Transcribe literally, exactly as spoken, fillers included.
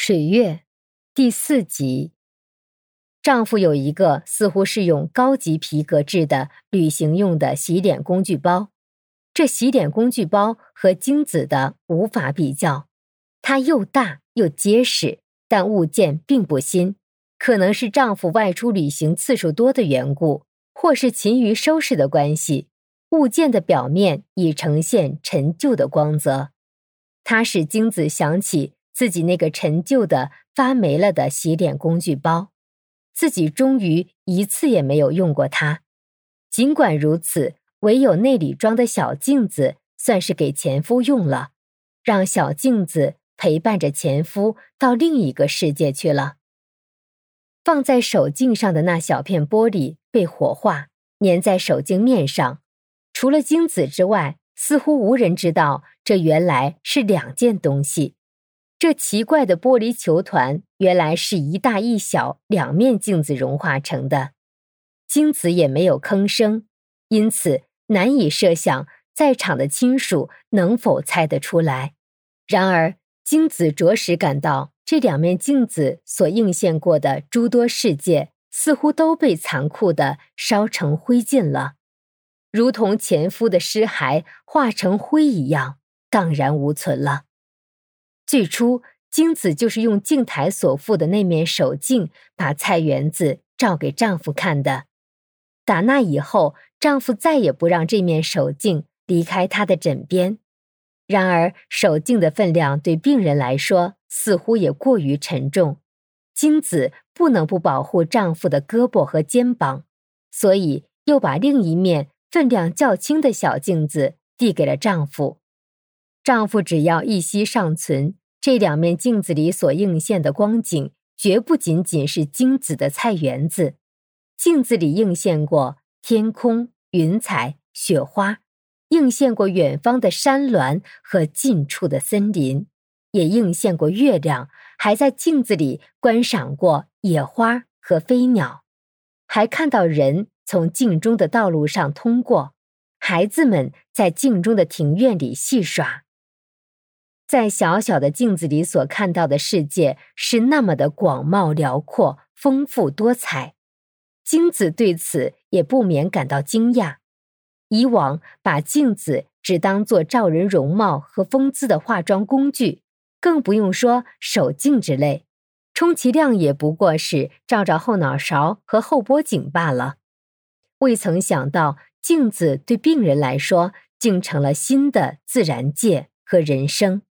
水月第四集。丈夫有一个似乎是用高级皮革制的旅行用的洗脸工具包，这洗脸工具包和京子的无法比较，它又大又结实，但物件并不新，可能是丈夫外出旅行次数多的缘故，或是勤于收拾的关系，物件的表面已呈现陈旧的光泽。它使京子想起自己那个陈旧的发霉了的洗脸工具包，自己终于一次也没有用过它。尽管如此，唯有那里装的小镜子算是给前夫用了，让小镜子陪伴着前夫到另一个世界去了。放在手镜上的那小片玻璃被火化，粘在手镜面上，除了京子之外，似乎无人知道这原来是两件东西。这奇怪的玻璃球团原来是一大一小两面镜子融化成的。京子也没有吭声，因此难以设想在场的亲属能否猜得出来。然而京子着实感到这两面镜子所映现过的诸多世界似乎都被残酷地烧成灰烬了，如同前夫的尸骸化成灰一样荡然无存了。最初京子就是用镜台所附的那面手镜把菜园子照给丈夫看的。打那以后，丈夫再也不让这面手镜离开他的枕边。然而手镜的分量对病人来说似乎也过于沉重，京子不能不保护丈夫的胳膊和肩膀，所以又把另一面分量较轻的小镜子递给了丈夫。丈夫只要一息尚存，这两面镜子里所映现的光景绝不仅仅是京子的菜园子，镜子里映现过天空、云彩、雪花，映现过远方的山峦和近处的森林，也映现过月亮，还在镜子里观赏过野花和飞鸟，还看到人从镜中的道路上通过，孩子们在镜中的庭院里戏耍。在小小的镜子里所看到的世界是那么的广袤辽阔、丰富多彩，京子对此也不免感到惊讶。以往把镜子只当作照人容貌和风姿的化妆工具，更不用说手镜之类，充其量也不过是照照后脑勺和后脖颈罢了。未曾想到镜子对病人来说竟成了新的自然界和人生。